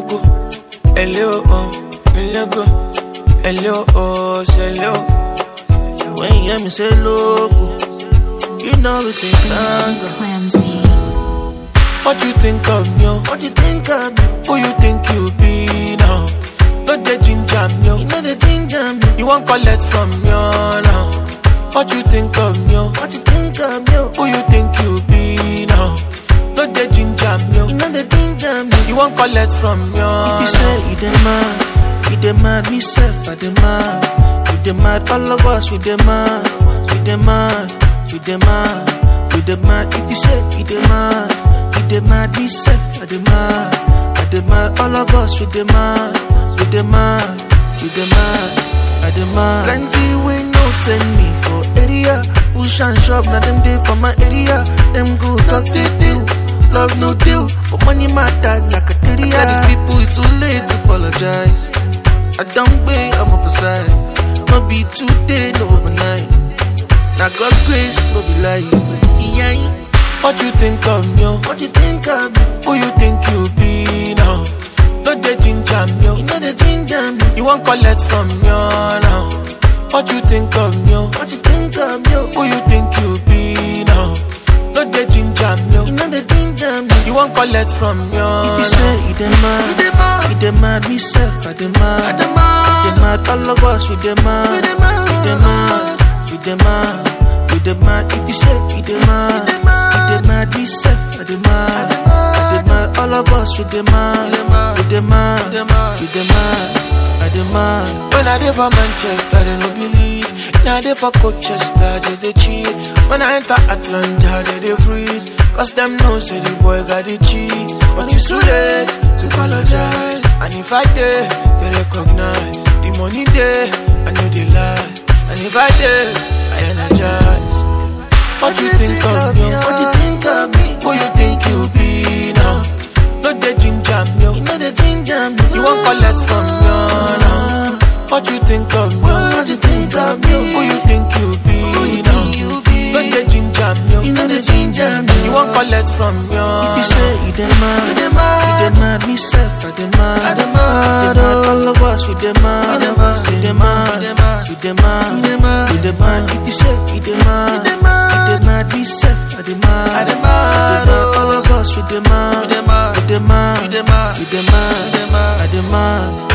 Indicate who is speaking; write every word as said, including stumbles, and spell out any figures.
Speaker 1: loco, eleo, elego, eleo, eleo. When you hear me say loco, you know it's a
Speaker 2: Clamsy.
Speaker 1: What you think of me? What you think of me? Who you think you be now? Not the ginger me. You know the ginger me. You won't collect from me now. What you think of me? What you think of me? Who you think you be now? Not the ginger me. You know the ginger me. You won't collect from me. If you say you demand, you demand me self, I demand. You demand all of us, we demand, we demand, we demand, we demand. If you say you demand, you demand me self, I demand, I demand all of us, we demand, we demand, we demand, I demand. Plenty we no send me for area, push and shove, now them day for my area. Them go talk they deal, love no deal, but money matter like a theory. These people it's too late to apologize. I don't pay, I'm off the side. No be today, no overnight. Now God's grace, no be lying. Yeah. What you think of me? What you think of me? Who you think you be now? Not the ginger me. You know the ginger me. You won't collect from me now. What you think of me? What you think of me? Who you think you be now? Not the ginger me. You know the ginger me. You won't collect from me. If you say you demand, you demand, you demand me self, I demand, I demand. Demand all of us, we demand, we demand, we demand, we demand, we demand. If you say we demand, we demand me self, I demand, I demand all of us, we demand, we demand, we demand, I demand. When I dey for Manchester, they no believe. Now they for Colchester, just they cheat. When I enter Atlanta, they they freeze. Cause them know say the boy got the cheese. But it's too late to apologize. And if I dare, they recognize. The money there, I know they lie. And if I dare, I energize. What you think of me? What you think of me? Who you think you be now? Not the ginger me. You know the ginger me. You won't collect from me now. What you think of me? What you think of me? Who you think you be now? Not the ginger me. You know the ginger me. You won't collect from me. If you say you demand, you demand, you demand me self, I demand, I demand, all of us, we demand, we demand, we demand, we demand. If you say you demand, you demand me self, I demand, I demand, all of us, we demand, we demand, we demand, we demand, I demand.